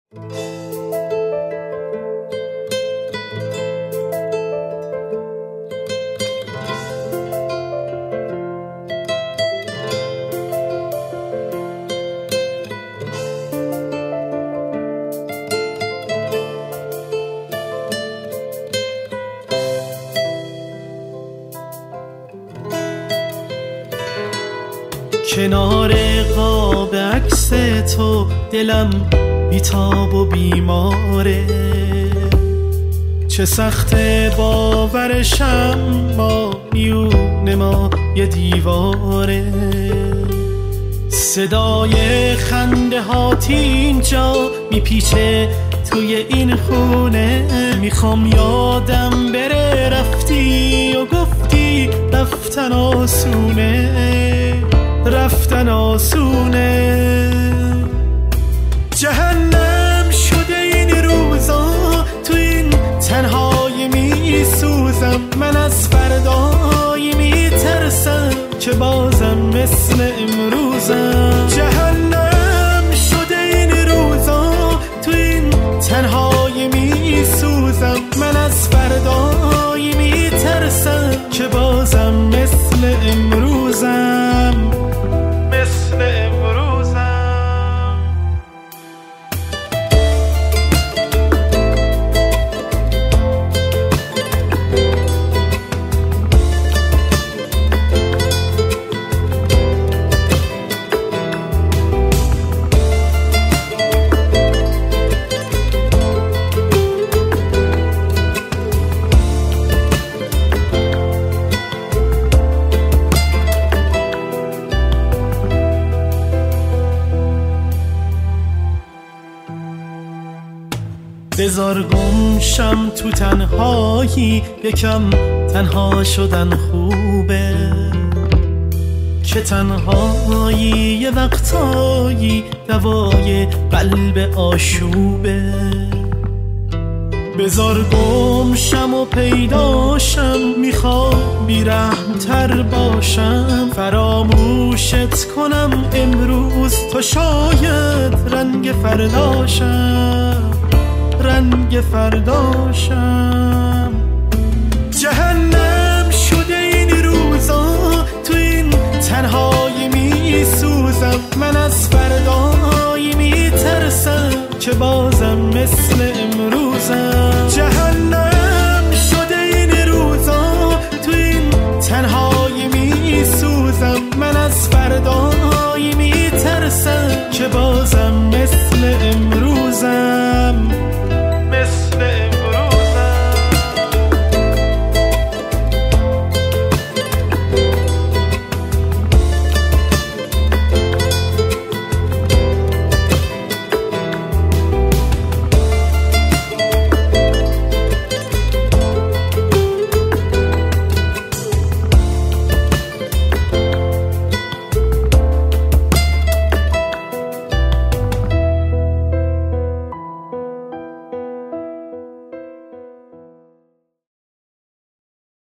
کنار قاب عکس تو دلم بیتاب و بیماره، چه سخت باورشم با میون ما یه دیواره. صدای خنده هات اینجا میپیچه توی این خونه، میخوام یادم بره رفتی و گفتی رفتن آسونه، رفتن آسونه. جهنم شده این روزا، تو این تنهایی میسوزم، من از فردایی میترسم که بازم مثل امروزم. جهنم شده این روزا، تو این تنهایی میسوزم، من از فردایی میترسم که بازم مثل امروزم، مثل امروزم. بذار گمشم تو تنهایی، یکم تنها شدن خوبه، که تنهایی یه وقتایی دوای قلب آشوبه. بذار گمشم و پیداشم، میخوام بی‌رحم‌تر باشم، فراموشت کنم امروز تا شاید رنگ فرداشم، رنگ فرداشم. جهنم شده این روزا، تو این تنهایی میسوزم، من از فردایی میترسم که بازم مثل امروزم. جهنم شده این روزا، تو این تنهایی میسوزم، من از فردایی میترسم که بازم